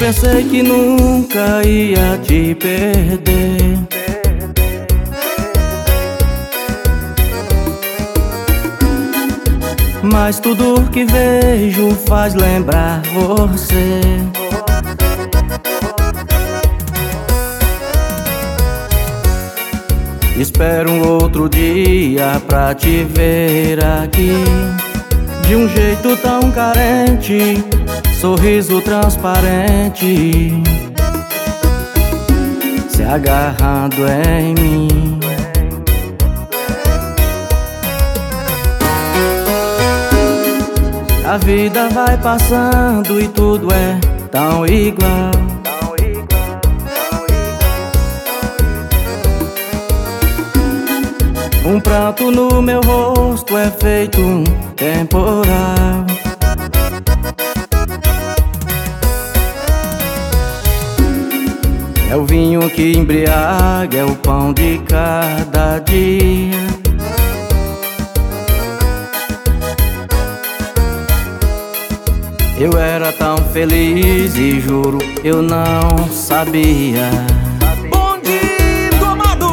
Pensei que nunca ia te perder, mas tudo que vejo faz lembrar você. Espero um outro dia pra te ver aqui, de um jeito tão carente, sorriso transparente, se agarrando em mim. A vida vai passando e tudo é tão igual. Um pranto no meu rosto é feito um temporal. É o vinho que embriaga, é o pão de cada dia. Eu era tão feliz e juro eu não sabia. Bonde do Amado!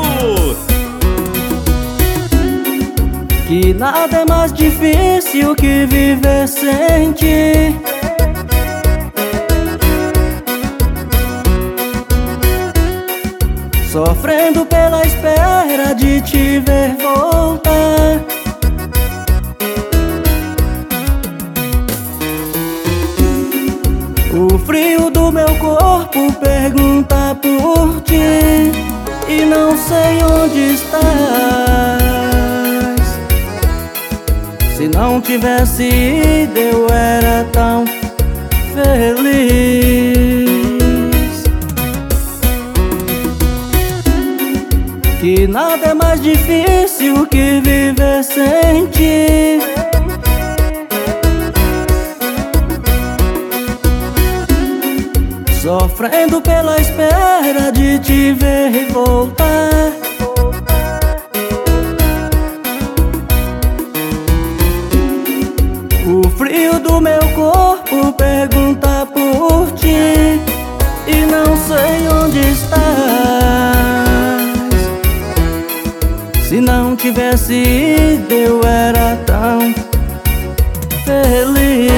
Que nada é mais difícil que viver sem ti. Sofrendo pela espera de te ver voltar. O frio do meu corpo pergunta por ti e não sei onde estás. Se não tivesse ido eu era tão feliz. Que nada é mais difícil que viver sem ti. Sofrendo pela espera de te ver voltar. O frio do meu corpo pergunta por ti e não sei onde estás. Se não tivesse ido eu era tão feliz.